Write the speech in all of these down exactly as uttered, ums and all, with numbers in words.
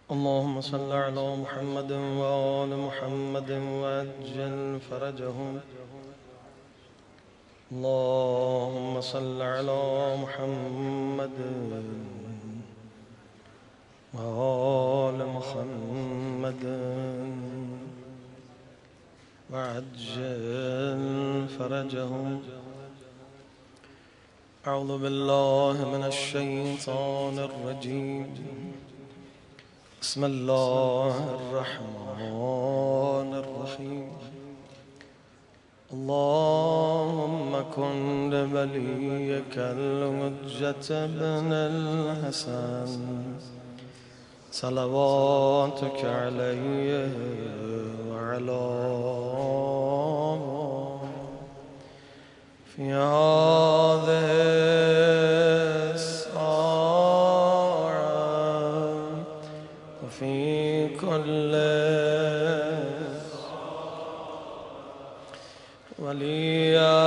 اللهم صل على محمد وآل محمد وعجل فرجهم. اللهم صل على محمد وآل محمد وعجل فرجهم. أعوذ بالله من الشيطان الرجيم. بسم الله الرحمن الرحيم. اللهم كن لوليك الحجة بن الحسن صلواتك عليه وعلى في هذه الساعة وفي كل وليا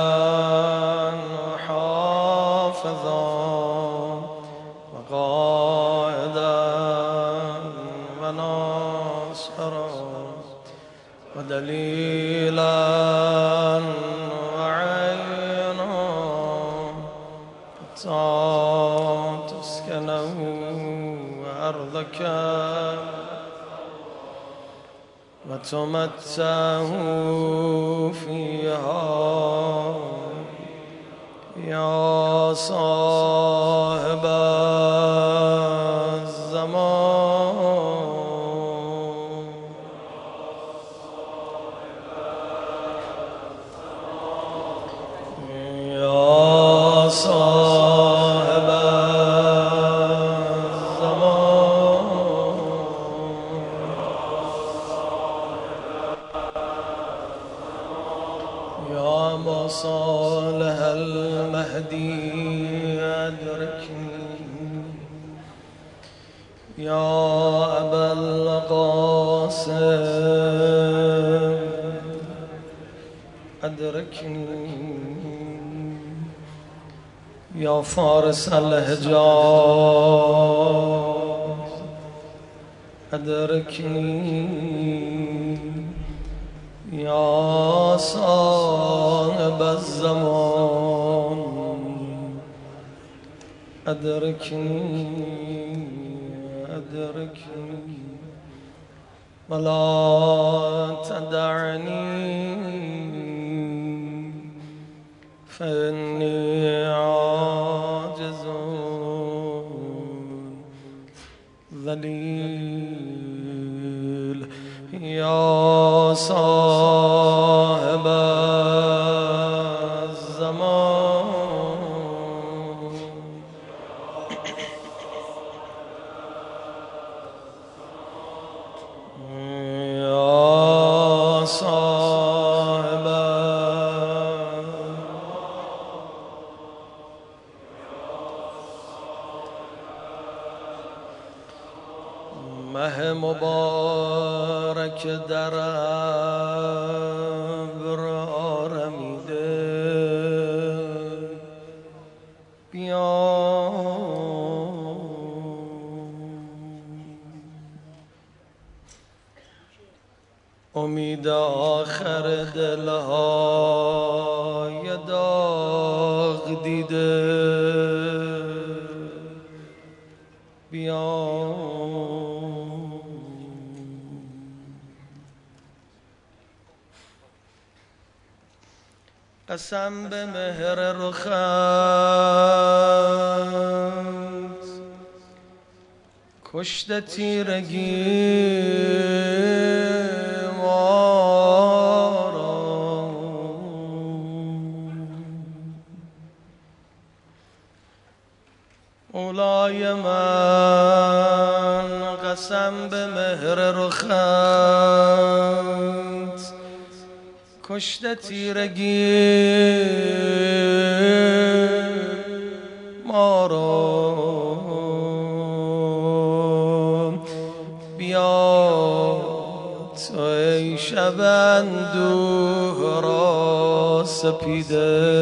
وحافظا وقائدا وناصرا ودليلا وعينا حتى تسكنه أرضك وتمتعه فيها يا صاحب الزمان. يا صاحب صالح المهدي أدركني يا أبا القاسم أدركني يا فارس الحجاز أدركني يا صاحب الزمان أدركني أدركني ولا تدعني فإني عاجز ذليل يا صاحب الزمان. يا صاحب مه مبارک در ابر آرمیده بیا امید آخر دلهای داغ دیده بیا قسم به مهر رخت کشته تیرگی ما را مولای من قسم به مهر رخت کشته تیرگی ما را بیا تو ای شب اندوه را سپیده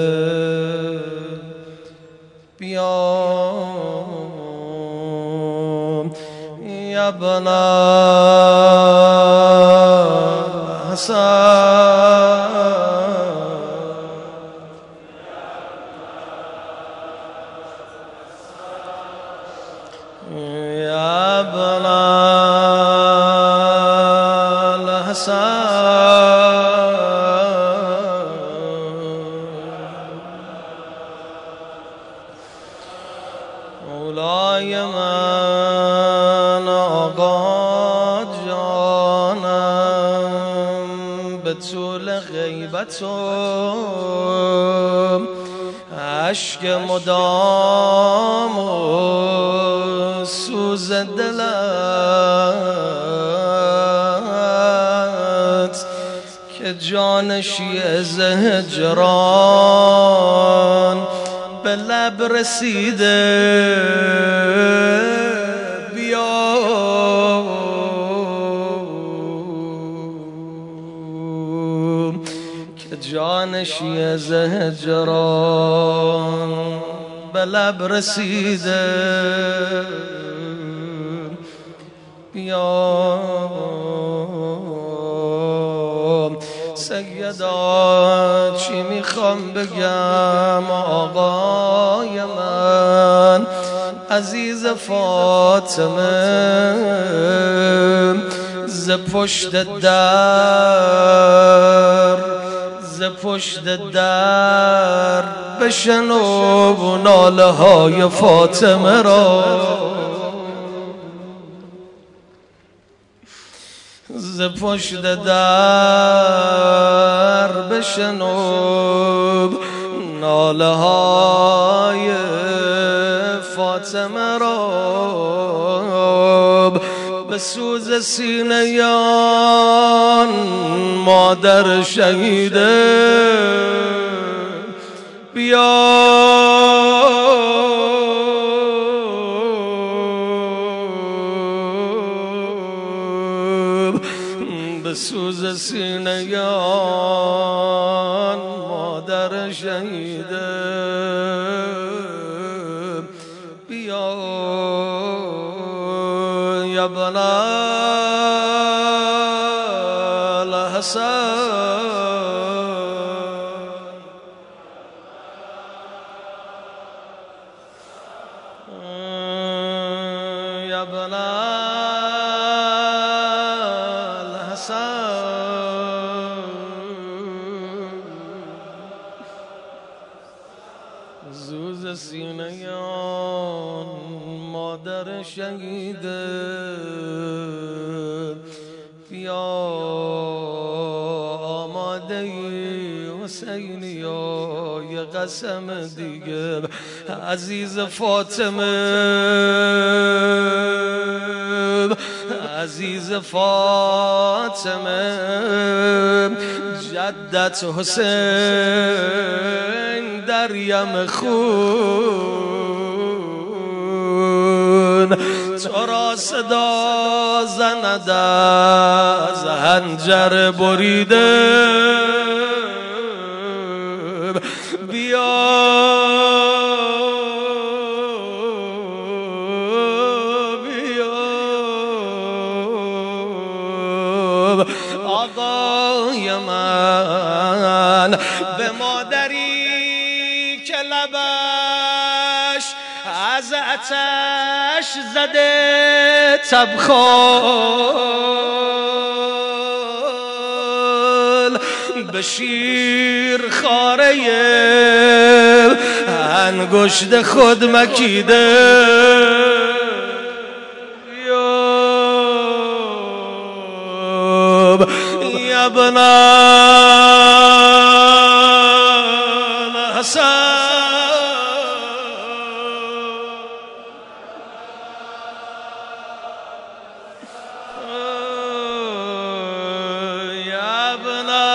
بیا یا بنا حسن یا بنا مولای من آقا جانم به طول غیبتم عشق مدام و سوز دلت که جانشی از هجران به لب رسیده بیا که جانشی از هجران به لب رسیده بیا سیدا چی میخوام بگم آقای من عزیز فاطمه ز پشت در ز پشت در بشنو ناله های فاطمه را ز پشت در بشنو ناله های فاطمه را به سوز سینه یان مادر شهیده بیا به سوز سینه یان مادر شهیده بیا یا بنا الحسن یا بنا زوز سینه یان مادر شهیده بیا آماده ای حسینی یه قسم دیگه عزیز فاطمه عزیز فاطمه جدت حسین در یم خون تو را صدا زند از حنجر بریده بیا آقای من به مادری که لبش از آتش زده تبخال به شیر خاره انگشت خود مکیده یا بنا الحسن یا بنا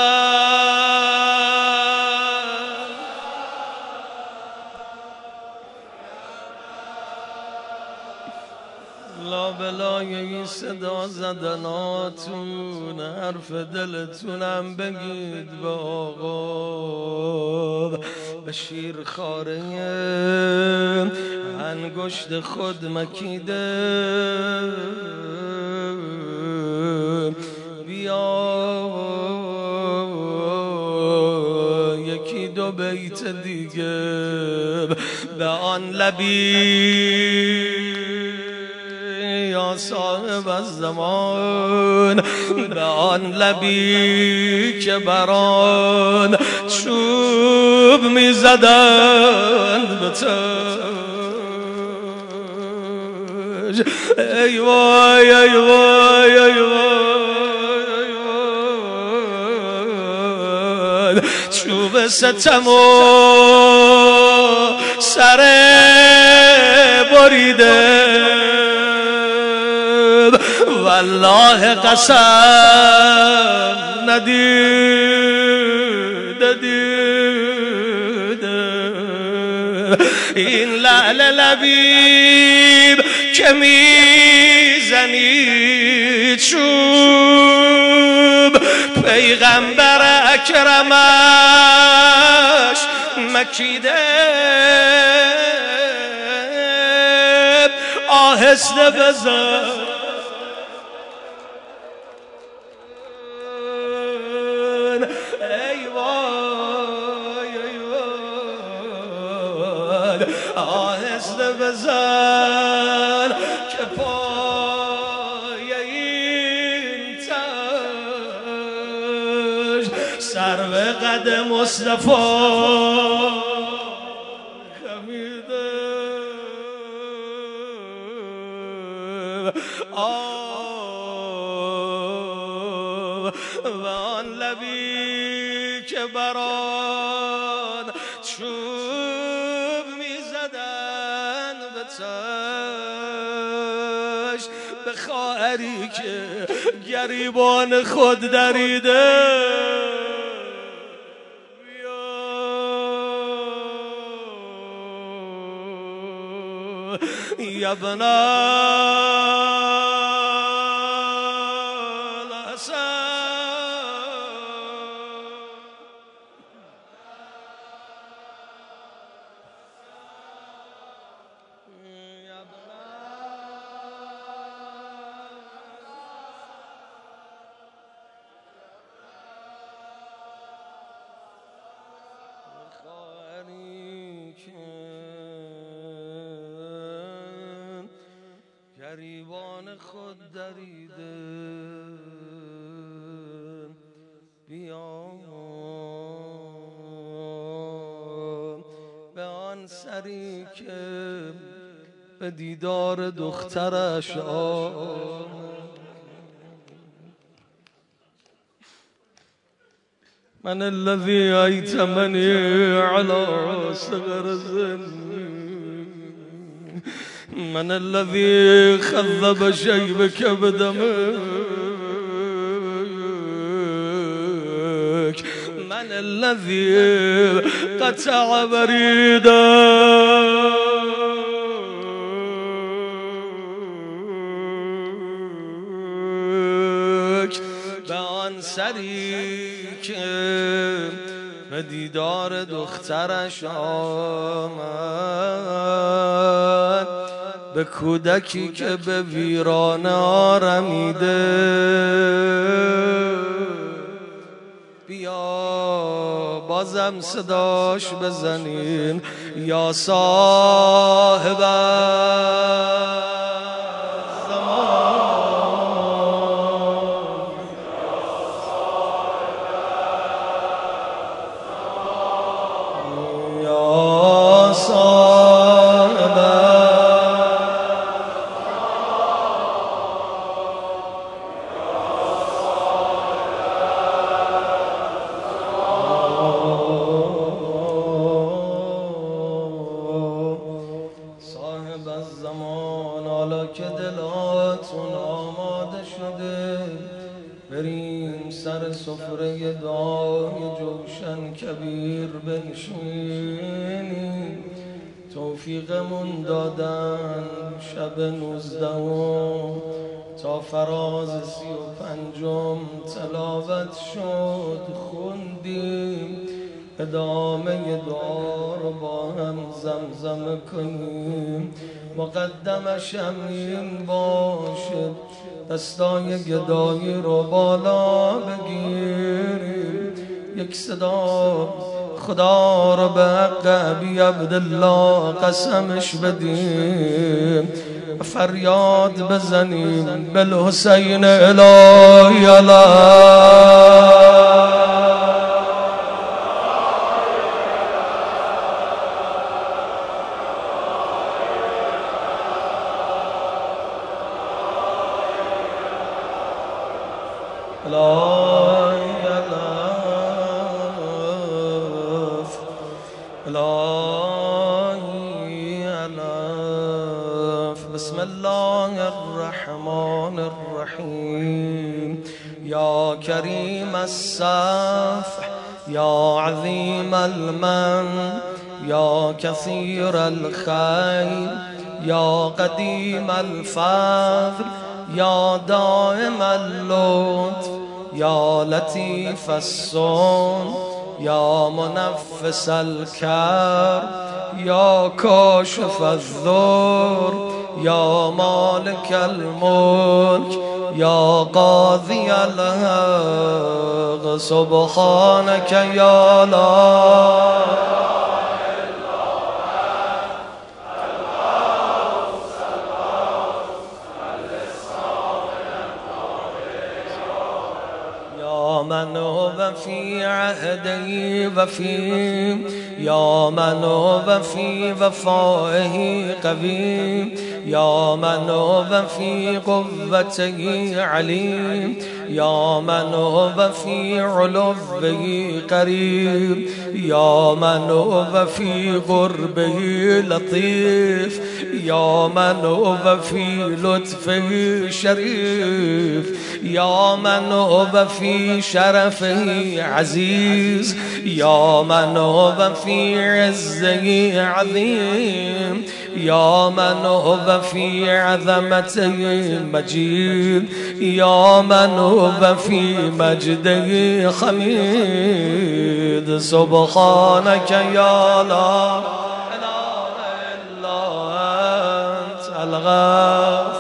لا بلای این صدا زدناتون حرف دلتونم بگید به آقا به شیر خاره انگشت خود مکیده به آن لبی یا صاحب الزمان، به آن لبی که بران چوب می زدند به تاج. ای وای ای وای ای وای، چوب ستم و سر بریده، والله قسم ندید دیده این لعل لبیب که میزنید چوب، پیغمبر اکرمش مکیده آهسته بزن. آهسته بزن که پای این تاج سر به قد مصطفی خمیده. آه و آن لبی که بران چوب میزدن به تاش، به خواهری که گریبان خود دریده. یا ابنا گریبان خود دریده، بیا به آن سری که به دیدار دخترش آمد. من الذي ایتمنی علی صغر سنی، من الذي خذب شيبك بدمك، من الذي قطع بريدك. به آن سری که به دیدار دخترش آمد، به کودکی که به ویرانه آرمیده، بیا بازم صداش بزنین یا صاحب که دلاتون آماده شده، بریم سر سفره دعای جوشن کبیر بنشینیم. توفیقمون دادن شب نوزدهم تا فراز سی و پنجم تلاوت شد، خوندیم. ادامه دعا رو با هم زمزمه کنیم. مقدمش همین باشه، دستای گدایی رو بالا بگیریم. یک صدا خدا رو به حق ابی عبدالله قسمش بدیم، فریاد بزنیم بالحسین الهی علیه. بسم الله الرحمن الرحيم. يا كريم الصفح يا عظيم المن يا كثير الخير يا قديم الفضل يا دائم اللطف يا لطيف الصون يا منفس الكرب يا كاشف الضر يا مالك الملك يا قاضي الحق سبحانك يا لا من هو في عهده وفي يا من هو في وفائه قوي يا من هو في قوته عليم يا من هو في علوه قريب يا من هو في قربه لطيف يا من هو في لطفه شريف يا من هو في شرفه عزيز يا من هو في عزه عظيم يا من هو في عظمته مجيد يا من هو في مجده حميد سبحانك يا لا إله إلا أنت الغفور.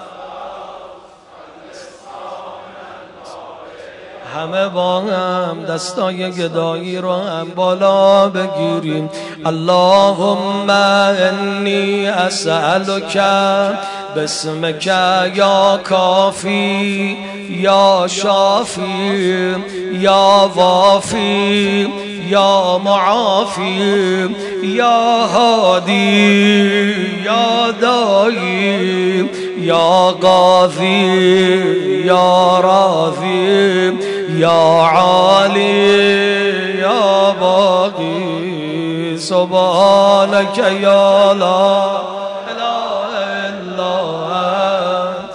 همه با هم دستای گدایی رو هم بالا بگیریم. اللهم انی اسألک باسمک یا کافی یا شافی یا وافی یا معافی یا هادی یا دایی یا قاضی یا راضی یا عالی یا باقی سبحانك یا لا اله الا انت.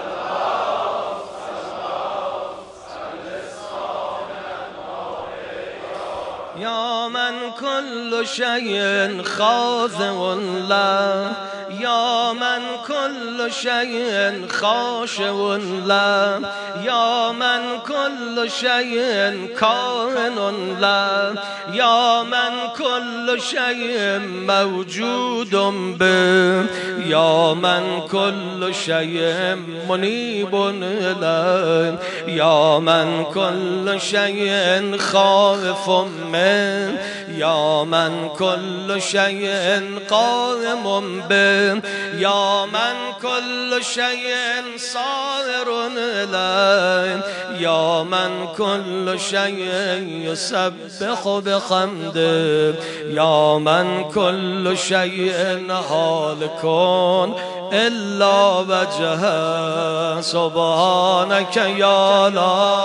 یا من كل شيء خاضع له يا من كل شيء خاشع له يا من كل شيء كائن له يا من كل شيء موجود به يا من كل شيء منيب له يا من كل شيء خائف منه يا من كل شيء قائم به يا من كل شيء صائر له يا من كل شيء يسبح بحمده يا من كل شيء هالك إلا وجهه سبحانك يا لا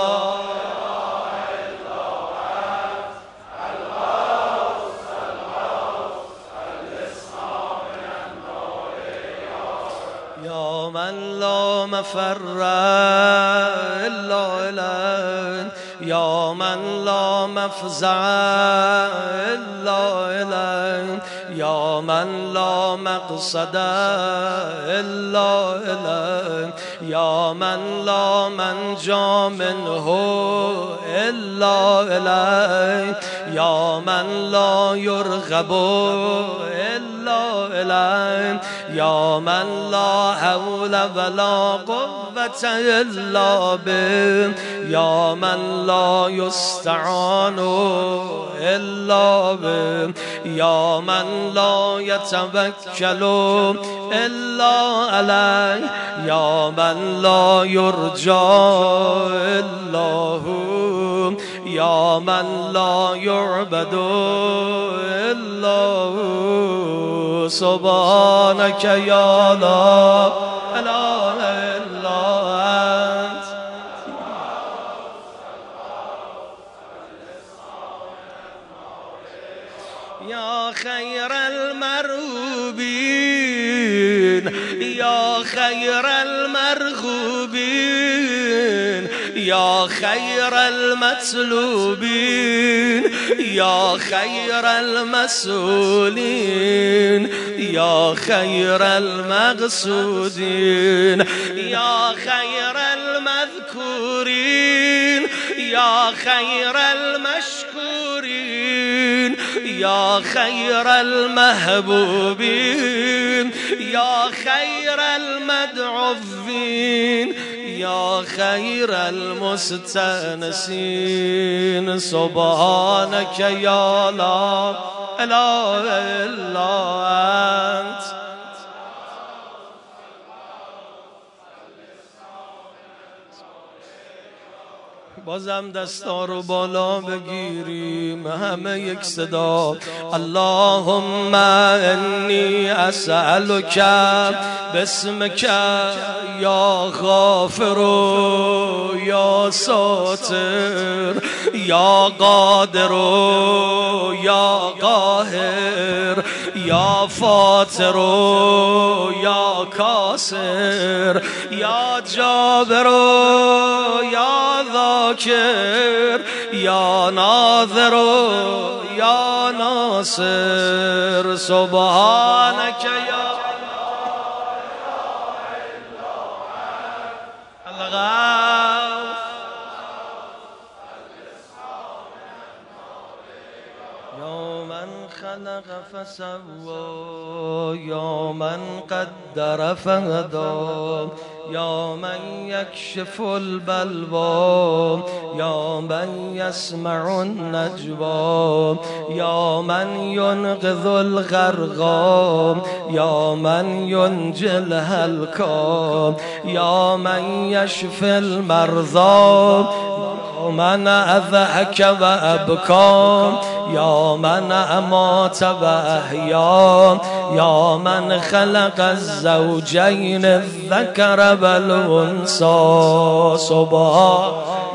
من لا مفر إلا إليه يا من لا مفزع إلا إليه يا من لا مقصد إلا إليه يا من لا منجا منه إلا إليه يا من لا يرغب إلا إلا إليك يا من لا حول ولا قوة إلا بك يا من لا يستعان إلا بك يا من لا يتوكل إلا عليك يا من لا يرجى إلا هو يا من لا يعبد إلا هو سبحانك يا لا إله إلا أنت يا خير المرغوبين يا خير المرغوبين يا خير المطلوبين يا خير المسؤولين يا خير المقصودين يا خير المذكورين يا خير المشكورين يا خير المحبوبين يا خير المدعوين يا خير المستأنسين سبحانك يا لا إله إلا أنت بازم دستا رو بالا بگیریم همه یک صدا اللهم انی اسألک باسمک یا غافر یا ساتر یا قادر یا قاهر یا فاتر یا کاسر یا جابر یا ذاکر یا ناظر یا ناصر سبحانك یا الغوث یا من خلق فسوى یا من قدر فهدى یا من یکشف البلوى یا من یسمع النجوى یا من ینقذ الغرقى یا من ینجی الهلكى یا من یشفی المرضى من اضحك وابكى یا من امات و احیا یا من خلق الزوجین الذکر والانثى سبحان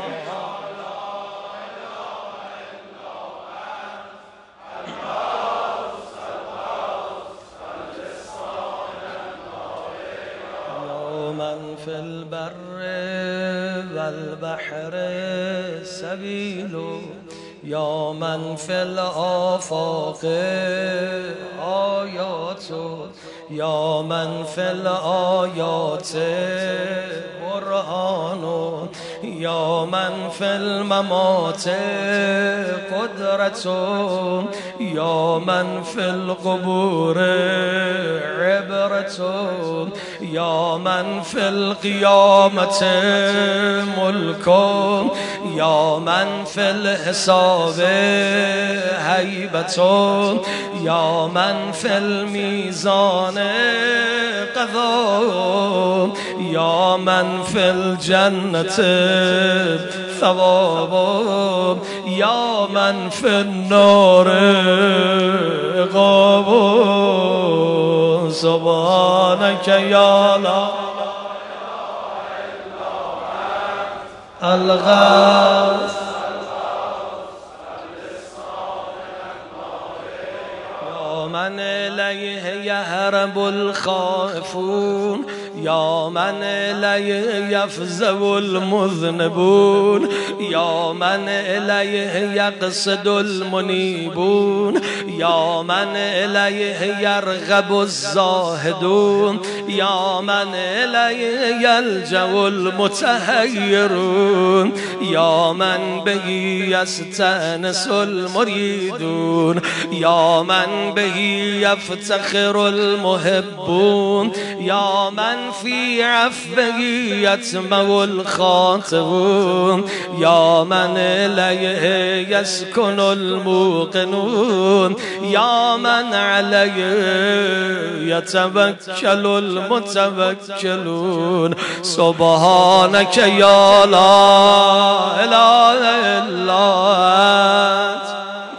یا من فی البر والبحر سبیل یا من فی الآفاق آیات یا من فی الآیات برهان یا من فی الممات قدرت یا من فی القبور عبرت یا من فی القیامت ملک یا من فی الحساب هیبت یا من فی المیزان قضا یا من فی الجنت ثواب یا من فی النار عقاب سبحانك یا لا الغوث یا من الیه یهرب الخائفون يا من إليه يفزع المذنبون يا من إليه يقصد المنيبون يا من إليه يرغب الزاهدون يا من إليه يلجأ المتهيرون يا من به يستأنس المريدون يا من به يفتخر المحبون يا من في عفوه يتمه الخاطبون يا من إليه يسكن الموقنون يا من عليه يتوكل المتوكلون سبحانك يا لا إله إلا أنت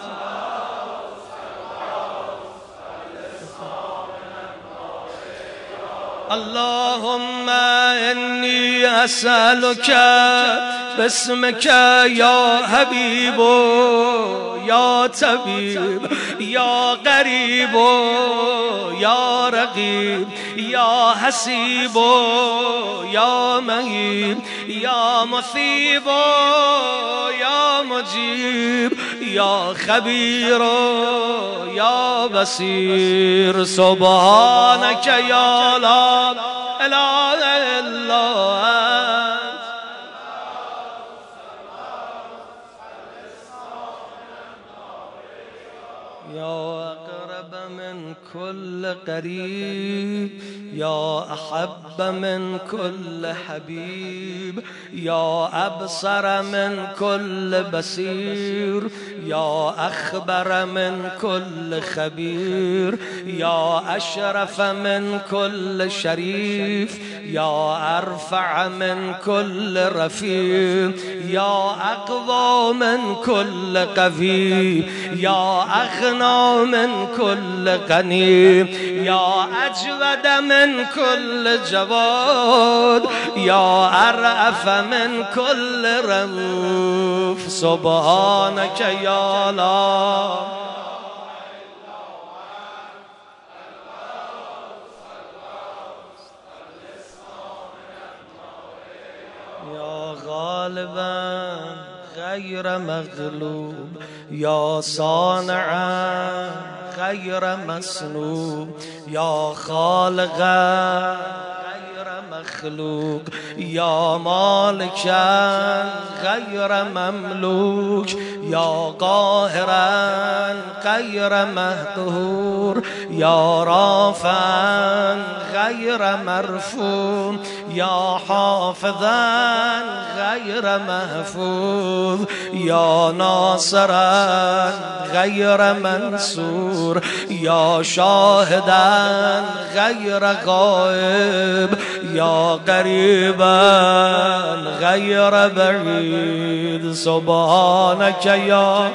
اللهم إني أسألك باسمك يا حبيب يا طبيب يا قريب يا رقيب يا حسيب يا مهيب يا مثيب يا مجيب يا خبير يا بصير سبحانك يا لا إله إلا أنت يا أقرب من كل قريب يا أحب من كل حبيب يا أبصر من كل بصير يا أخبر من كل خبير يا أشرف من كل شريف يا أرفع من كل رفيع يا أقوى من كل قوي يا أغنى من كل غني يا أجود من كل جواد يا أرأف من كل رؤوف سبحانك يا لا يا غالبا غير مغلوب يا صانعا غير مسنوب يا خالقا غير مخلوق يا مالكا غير مملوك يا قاهرا غير مهقور يا رافعا غير مرفوع يا حافظا غير محفوظ يا ناصرا غير منصور يا شاهدا غير غائب يا قريبا غير بعيد سبحانك يا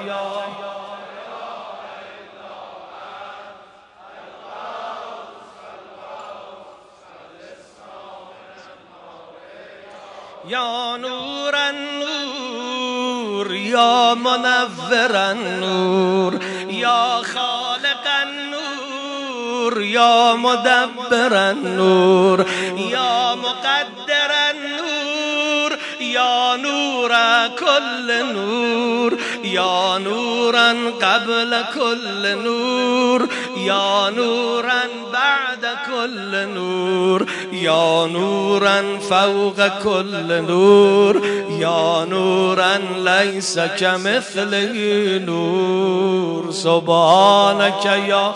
يا نور النور يا منور النور يا خالق النور يا مدبر النور يا مقدر النور يا نور كل نور يا نورا قبل كل نور يا نورا بعد كل نور يا نورا فوق كل نور يا نورا ليس كمثله نور سبحانك يا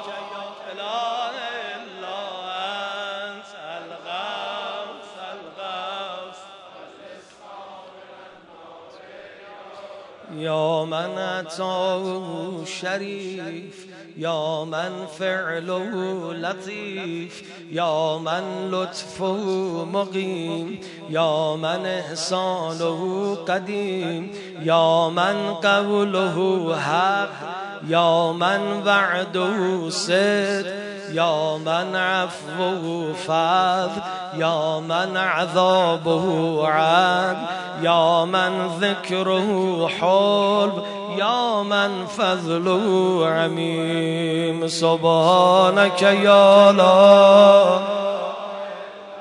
يا من أتاه شريف يا من فعله لطيف يا من لطفه مقيم يا من إحسانه قديم يا من قوله حق يا من وعده صدق يا من عفوه فضل يا من عذابه عدل يا من ذكره حلم يا من فضله عميم سبحانك يا لا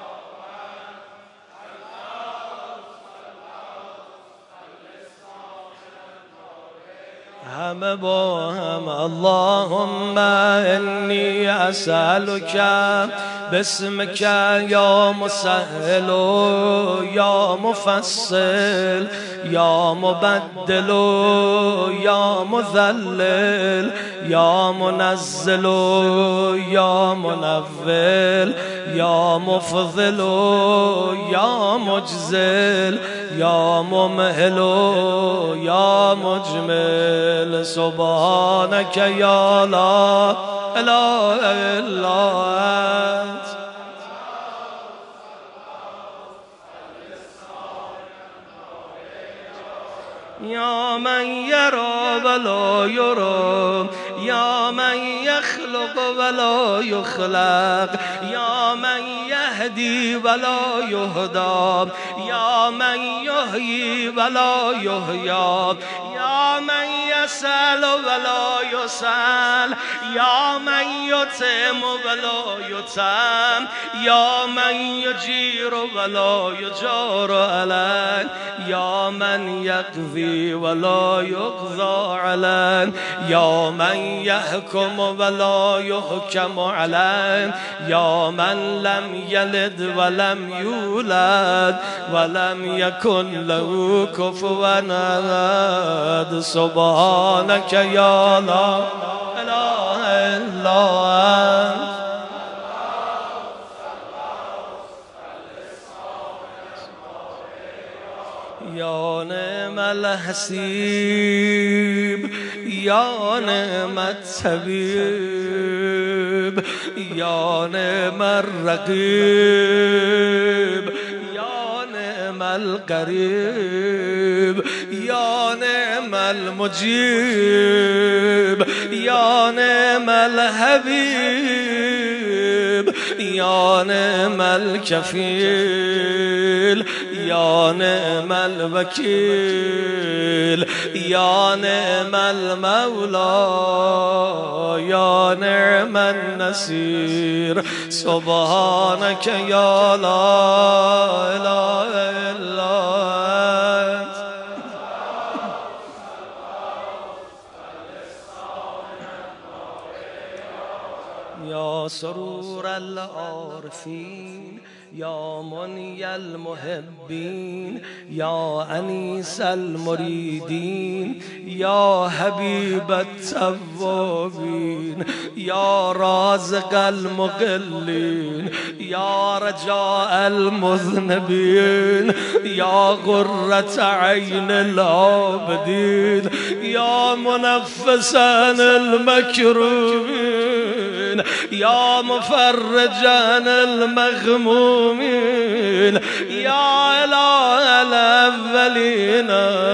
همه با هم. اللهم انی اسألک باسمک یا مسهل یا مفصل یا مبدل یا مذلل یا منزل یا منول یا مفضل یا مجزل یا ممهل یا مجمل سبحانك یا لا اله الا انت. یا من یرا ولا یرا یا من یخلق ولا یخلق یا من یهدی ولا یهدی یا من یحیی ولا یحیی یا من یسأل ولا یسأل یا من یطعم ولا یطعم یا من یجیر ولا یجار علیه یا من یقضی ولا یقضى علیه یا من یحکم ولا یحکم علیه یا من لم یلد ولم یولد ولم یکن له کفوا احد. سبحانك یا لا اله الا انت. یا نعم الحسیب یا نعم الطبیب یا نعم الرقیب یا نعم القریب یا نعم المجیب یا نعم الحبیب یا نعم الکفیل یا نعم الوکیل یا نعم المولا یا نعم النصیر. سبحانك یا لا اله الا انت. یا سرور العارفین یا منی المحبین یا انیس المریدین یا حبیب التوابین یا رازق المقلین یا رجاء المذنبین یا غرة عین العابدین یا منفسا المکروبین یا مفرجا المغمومین یا اله الاولین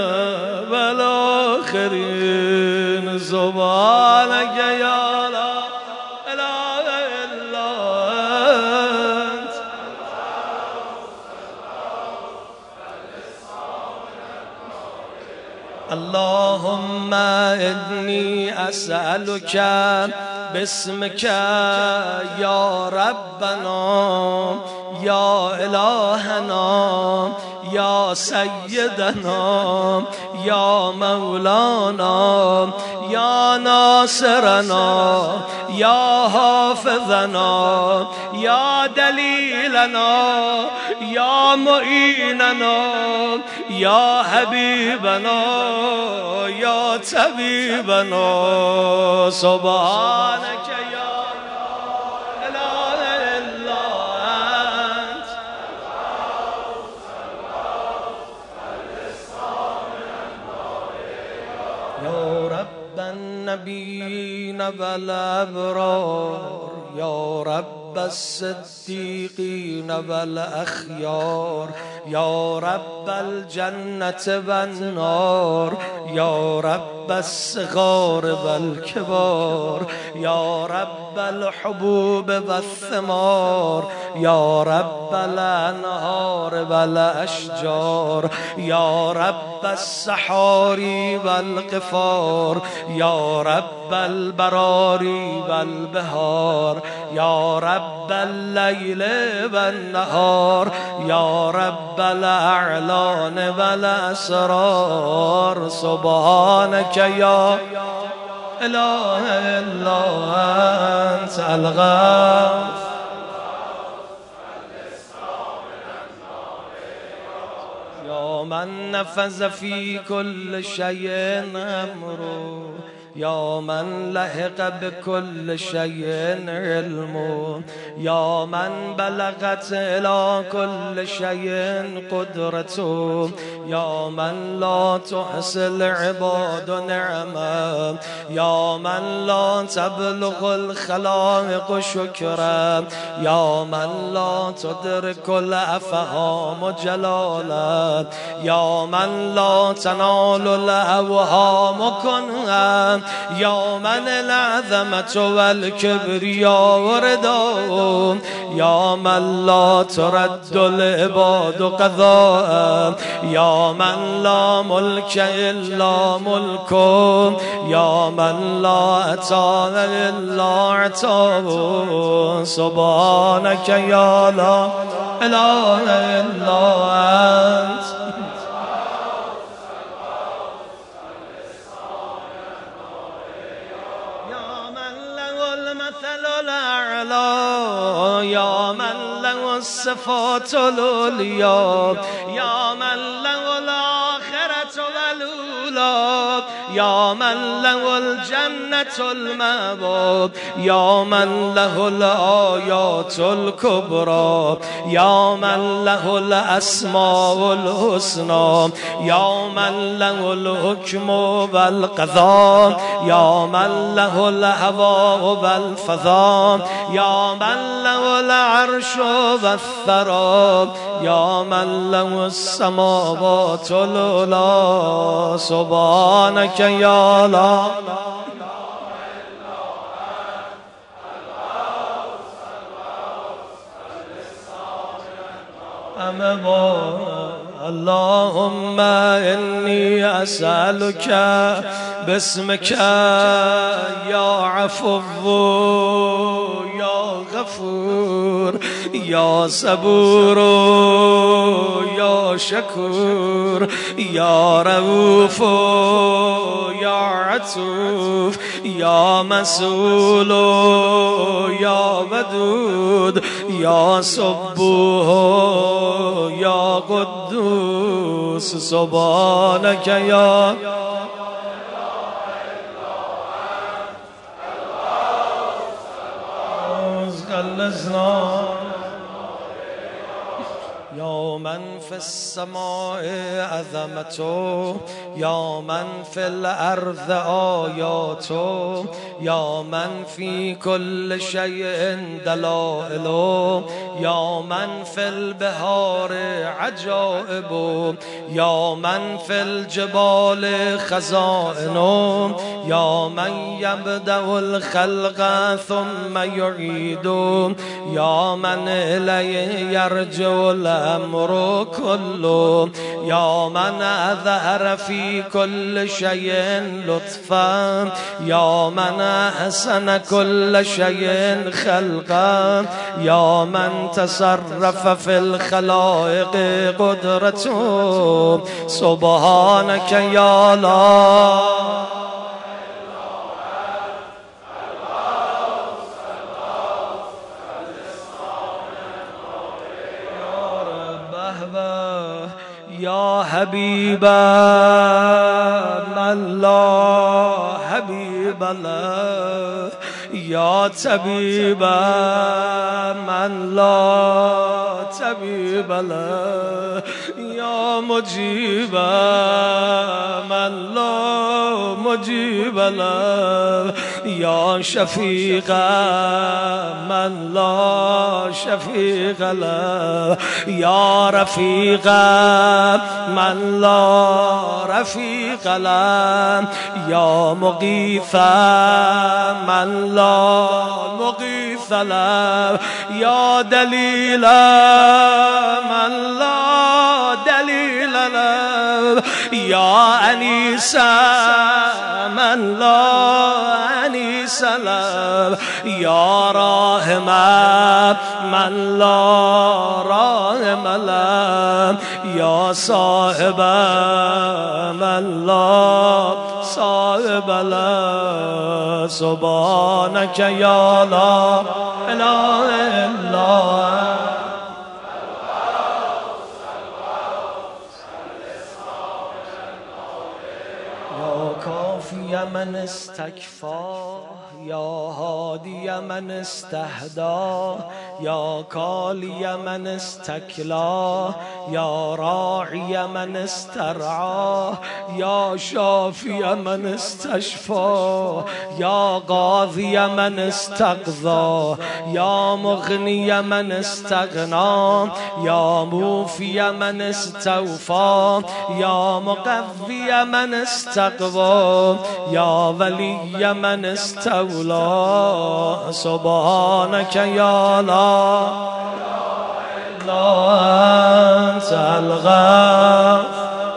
والآخرین. سبحانك یا لا اله الا انت. اللهم انی اسألک باسمك یا ربنا یا الهنا یا سیدنا یا مولانا یا ناصرنا یا حافظنا یا دلیلنا یا معیننا یا حبیبنا یا طبیبنا. سبحانك یا اله الا انت. یا رب النبیین والابرار یا رب الصدیقین والاخیار یا رب الجنة والنار یا رب الصغار والکبار یا رب الحبوب والثمار یا رب الانهار والاشجار یا رب الصحاری والقفار یا رب البراری والبهار يا رب الليل والنهار يا رب الأعلان والأسرار سبحانك يا إله إلا أنت الغوث يا من نفذ في كل شيء أمره يا من لحق بكل شيء علمه يا من بلغت إلى كل شيء قدرته يا من لا تحصي العباد نعمه يا من لا تبلغ الخلائق شكرا يا من لا تدرك الأفهام جلالا يا من لا تنال الأوهام كنها يا من العظمة والكبرياء ورداء يا من لا ترد العباد قضاء يا من لا ملك إلا ملكه يا من لا عطاء إلا عطاءه سبحانك يا لا إله إلا أنت يا من له الصفات العليا يا من له الآخرة والأولى يا من له الجنة المأوى يا من له الآيات الكبرى يا من له الأسماء الحسنى يا من له الحكم والقضاء يا من له الهواء والفضاء يا من له العرش والثرى يا من له السماوات العلى سبحانك يا لا اللهم إني أسألك باسمك يا عفو يا غفور يا صبور يا شكور يا رؤوف يا عطوف يا مسؤول يا ودود يا صبوح يا قدوس سبحانك يا يا من في السماء عظمته يا من في الأرض آياته يا من في كل شيء دلائله يا من في البحار عجائبه يا من في الجبال خزائنه يا من يبدأ الخلق ثم يعيده يا من إليه يرجع الأمر كله يا من أظهر في كل شيء لطفا يا من أحسن كل شيء خلقا يا من تصرف في الخلائق قدرته سبحانك يا لا يا حبيب من لا حبيب له يا طبيب من لا طبيب له يا مجيب من لا مجيب له يا شفيق من لا شفيق له يا رفيق من لا رفيق له يا مغيث من لا مغيث له يا دليل من لا دليل له يا أنيس من لا أنيس له، يا راهم من لا راهم له، يا صاحب من لا صاحب له. سبحانك يا لا إله إلا يا من استكفى، يا هادي من استهدى، يا كالي من استكلى، يا راعي من استرعى، يا شافي من استشفى، يا غاذي من استقضى، يا مغني من استغنى، يا موفي من استوفى، يا مقوي من استقوى، يا ولي من استولى. سبحانك يا لا إله أنت الغفور.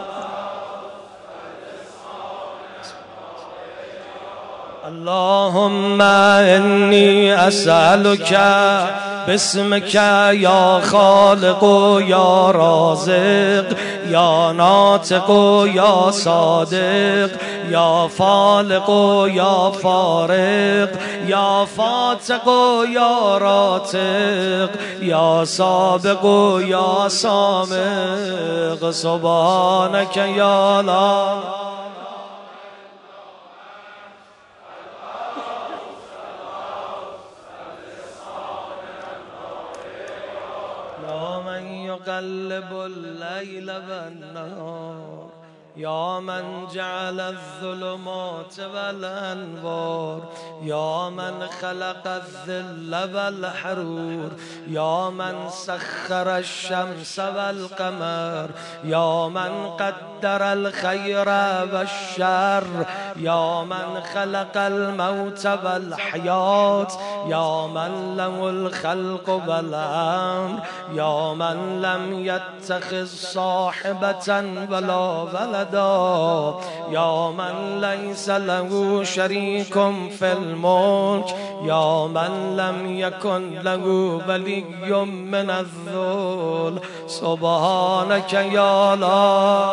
اللهم إني أسألك باسمك يا خالق يا رازق يا ناطق يا صادق يا فالق يا فارق يا فاتق يا راتق يا سابق يا سامق. سبحانك يا لا يقلب الليل والنهار، يا من جعل الظلمات والأنوار، يا من خلق الذل والحرور، يا من سخر الشمس والقمر، يا من قدر الخير والشر، يا من خلق الموت والحياة، يا من له الخلق والأمر، يا من لم يتخذ صاحبة ولا ولدا، يا من ليس له شريك في الملك، يا من لم يكن له ولي من الذل. سبحانك يا لا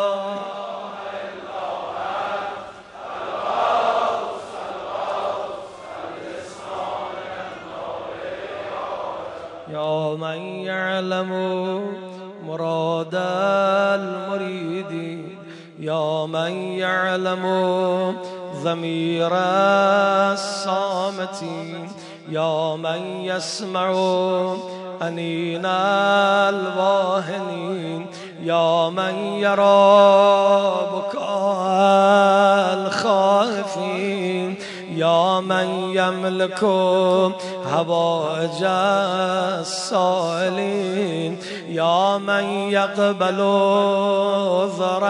يا من يعلم مراد المريد، يا من يعلم ضمير الصامتين، يا من يسمع أنين الواهنين، يا من يرى بكاء الخائفين، يا من يملك هوائج السائلين، يا من يقبل عذر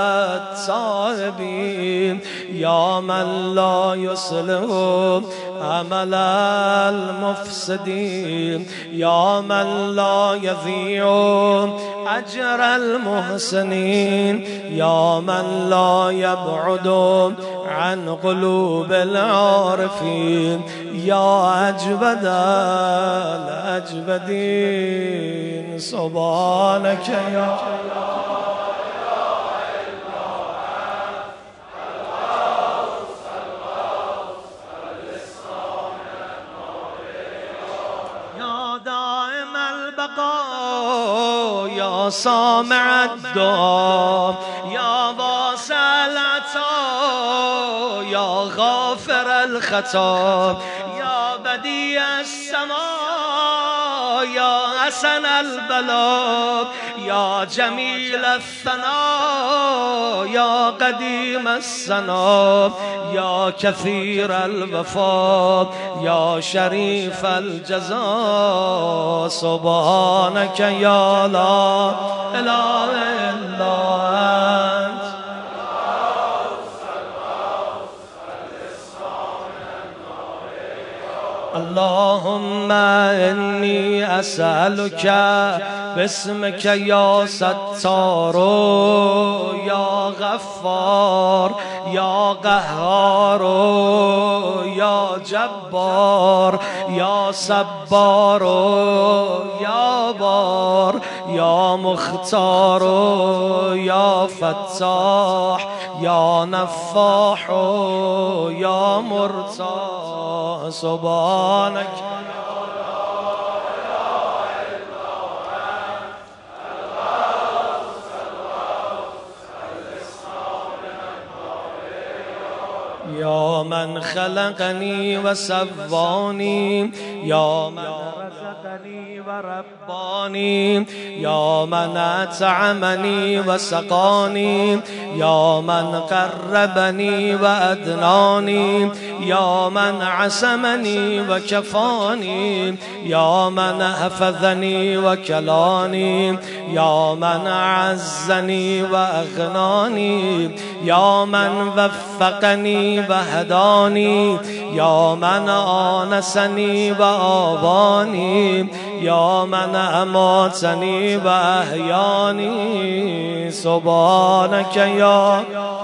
التائبين، يا من لا يصلح عمل المفسدين، يا من لا يضيع أجر المحسنين، يا من لا يبعد عن قلوب العارفين، يا أجبد الأجبدين. سبحانك يا يا سامع الدعاء، يا واسع العطاء، يا غافر الخطا، يا بديع السماء، يا حسن البلاء، يا جميل الثناء، يا قديم السنا، يا كثير الوفاء، يا شريف الجزاء. سبحانك يا لا إله إلا أنت. اللهم إني أسألك باسمك يا ستار يا غفار يا قهار يا جبار يا صبار يا بار يا مختار يا فتاح يا نفاح يا مرتاح سبحانك يا من خلقني وسواني يا من رزقني ورباني يا من أطعمني وسقاني يا من قربني وأدناني يا من عصمني وكفاني يا من حفظني وكلاني يا من أعزني وأغناني يا من وفقني وهداني يا من آنسني وآواني يا من أماتني وأحياني سبحانك يا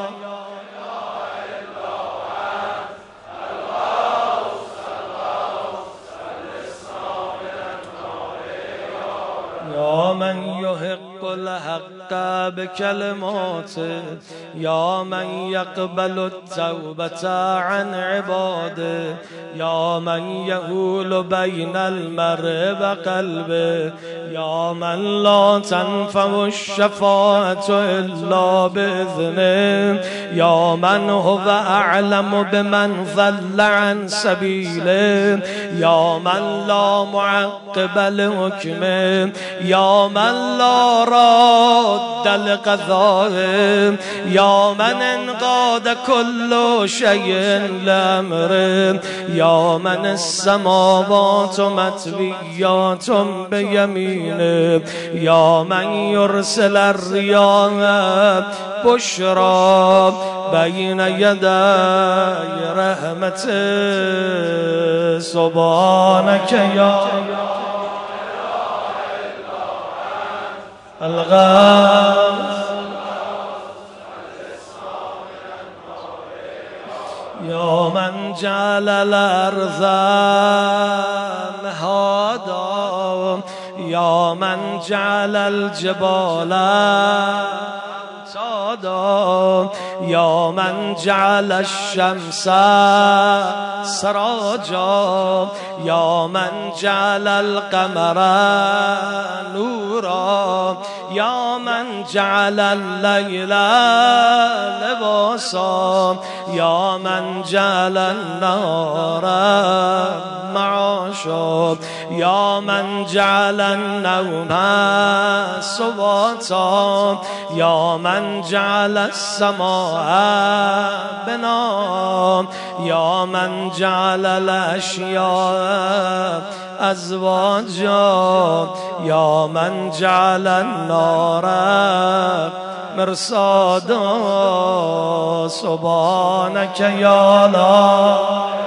يا من يحق الحق بكلماته يا من يقبل التوبة عن عباده يا من يهول بين المرء وقلبه يا من لا تنفع الشفاعة إلا بإذنه يا من هو أعلم بمن ضل عن سبيله يا من لا معقب لحكمه يا من لا راد لقضائه يا من انقاد كل شيء لأمره يا من السماوات مطويات بيمينه يا من يرسل الرياح بشرى بين يدي رحمته سبحانك يا الغاث يا من جعل الأرض مهادا يا من جعل الجبال أوتادا يا من جعل الشمس سراجا يا من جعل القمر نورا يا من جعل الليل لباسا يا من جعل النهار معاشا يا من جعل النوم سباتا يا من جعل السماء بنا يا من جعل الأشياء أزواجا يا من جعل النار مرصادا سبحانك يا لا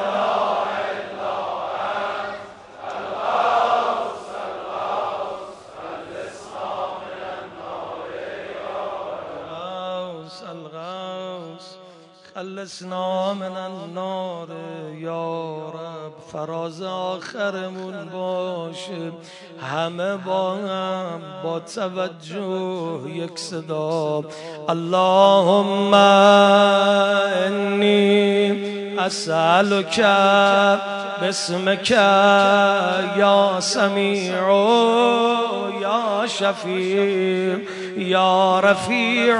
خلصنا من النار یا رب فراز آخرمون باشه همه با هم با توجه یک صدا اللهم انی اسألك باسمك یا سمیع یا شفیع یا رفیع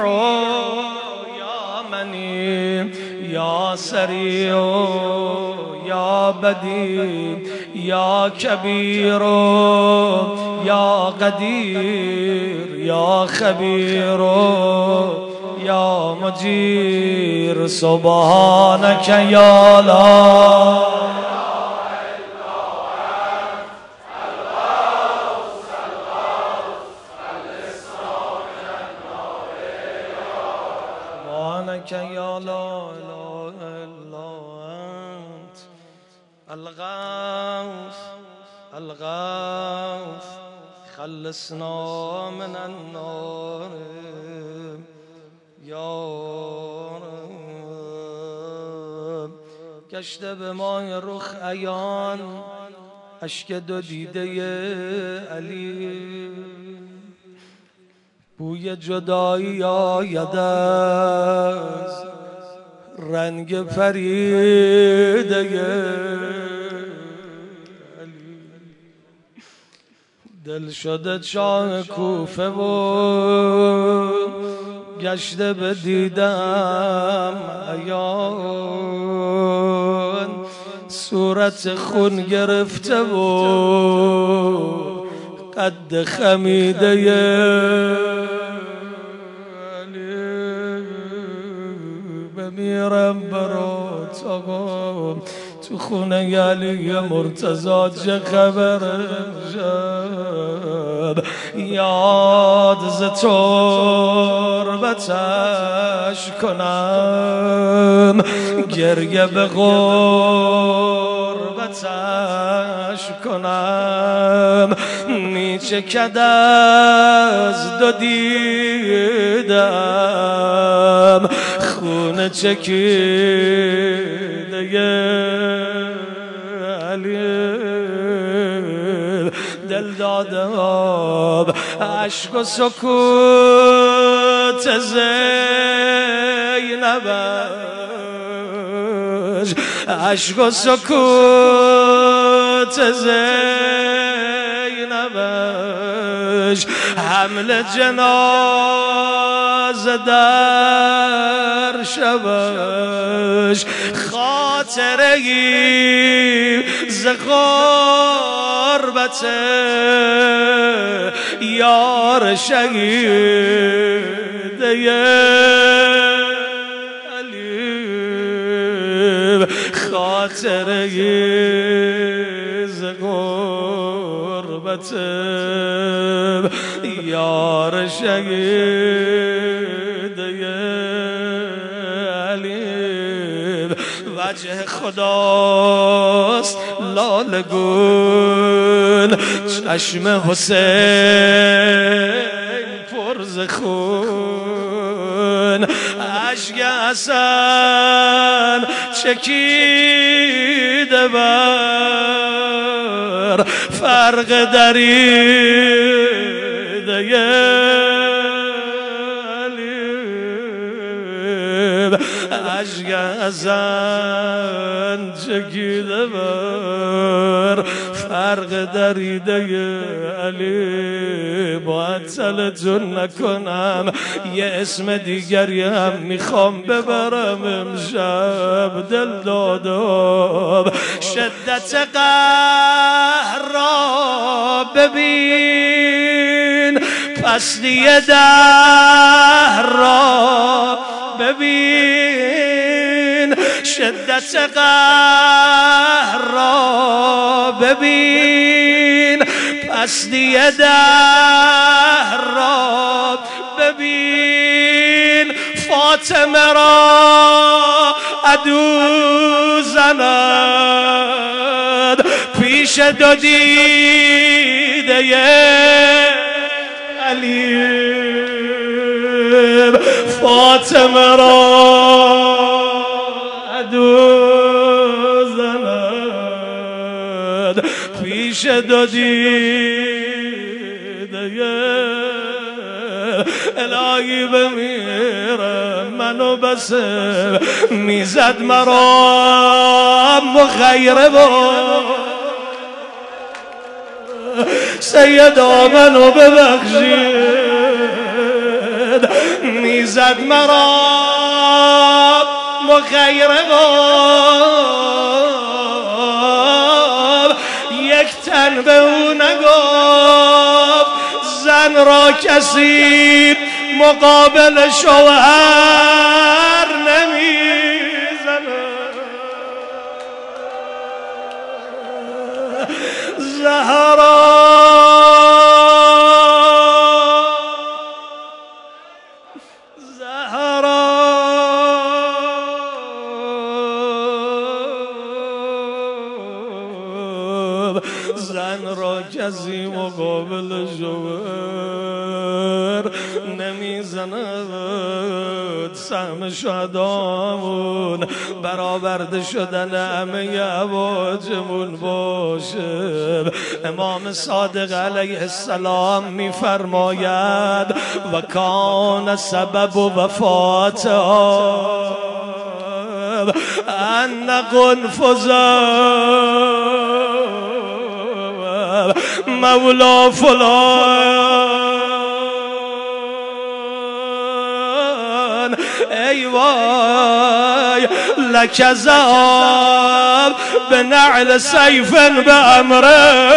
یا سریع یا بدیع یا کبیر یا قدیر یا خبیر یا مجیر سبحانك یا لا يا لا إله إلا أنت الغوث الغوث خلصنا من النار یا رب. گشته به مای رخ عیان اشک دو دیده علی، بوی جدایی آید از رنگ پریده علی. دل شده چاه کوفه و گشته به دیدم عیان، صورت خون گرفته و قد خمیده علی. بمیرم برات آقا تو خونه علی مرتضی، چه خبر شد یاد ز تربتش کنم، گریه به غربتش کنم. میچکد از دو دیدم خون چکیده علی. دل دادم عشق و سکوت زینبش، عشق و سکوت زینبش، حمل جنازه در شبش، خاطره ای ز غربت یار شهیده علی، خاطره ای ز غربت یار شهیده علی. وجه خداست لاله گون، چشم حسین پر ز خون، اشک حسن چکیده بر فرق دریده علی. اشک حسن چکیده بر فرق دریده علی. معطلتون نکنم، یه اسم دیگری هم میخوام ببرم امشب. دل دادم شدت قهر را ببین، پستی دهر را ببین، شدت قهر را ببین، پستی دهر را ببین. فاطمه را عدو زند پیش دو دیده علی. فاطمه را عدو زند پیش دو دیده الهی. بمیرم منو بس میزد مرا مخیره و سیدا منو ببخشید، میزد مرا مخیره و یک تن به او نگفت زن را کسی مقابل شوهر نمیزنه. زهرا زهرا زن را کسی مقابل شوهر نمیزند سهم شهدامون برآورده شدن همه عواجمون باشه. امام صادق علیه السلام میفرماید و کان سبب وفات ان قنفذ مولا فلان ای وای لک ذهب به نعل سیف به امره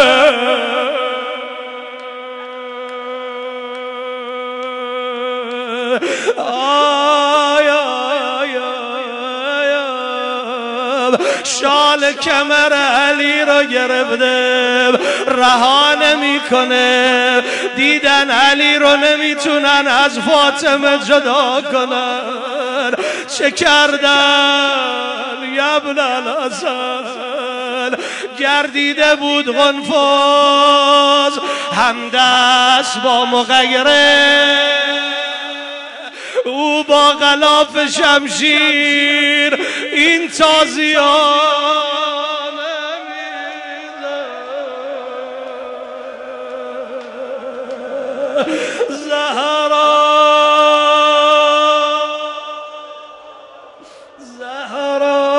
شال کمر علی را گرفته رها نمیکنه. دیدن علی رو نمیتونن از فاطمه جدا کنن. چه کردن یا ابن الحسن؟ گردیده بود قنفذ همدست با مغیره، او با غلاف شمشیر این تازیان زهرا زهرا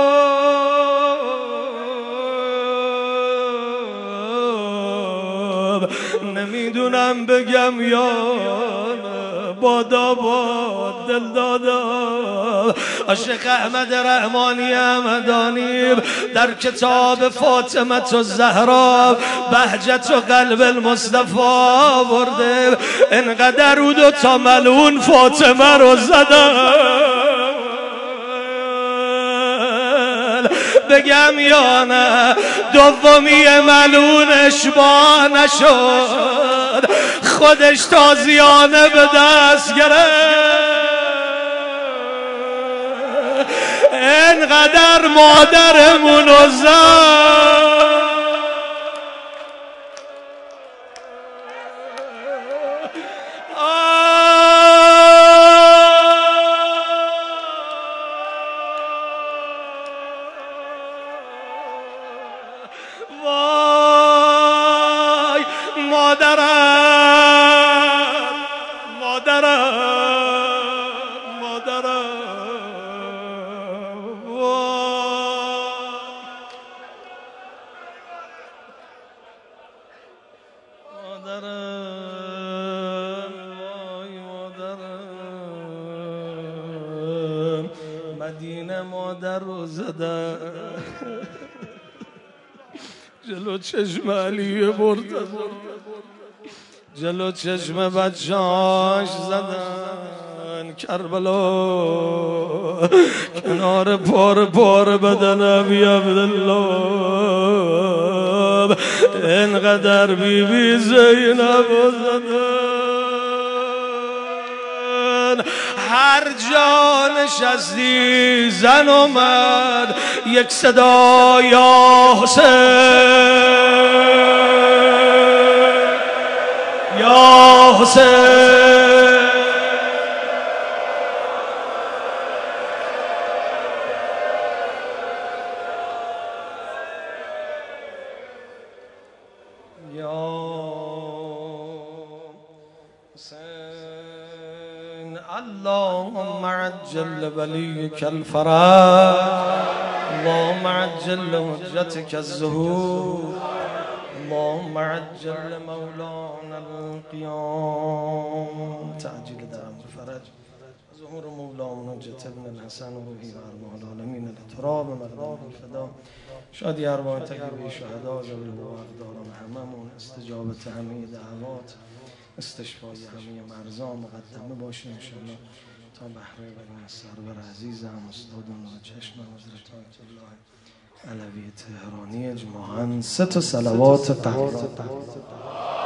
نمیدونم بگم یا بادا با دل دادا. عاشق احمد رحمانی همدانی در کتاب فاطمه الزهرا بهجت و قلب المصطفی آورده. انقدر او دو تا ملعون فاطمه رو زدن. بگم یا نه دومی ملعونش با نشد، خودش تازیانه به دست گرفت. انقدر مادرمون رو زد. وای مادرم مادرم مادرم مدینه مادر رو زدن جلو چشم علی مرتضی، جلو چشم بچه‌اش زدن کربلا، کنار پار پار بدن ابی عبدالله. اینقدر بی بی زینب زدن. هر جا نشستی زن و مرد یک صدا یا حسین یا حسین. یا حسین اللهم عجل ولیک الفرج، اللهم عجل حجتك الظهور، اللهم عجل مولانا القيام، تعجيل دعم الفرج، ظهور مولانا حجة ابن الحسن وروحي وارواح العالمين الاضطراب مردان الفدا. شادی ارواح تکلیف شهدا ذوی اقداران هممون، استجابت همه دعوات، استشفای همه مرزا مقدمه باشه انشاءالله تا بهره برای سرور عزیزم استادنا چشم حضرت آیت الله علوی تهرانی اجماعاً سه تا صلوات قهر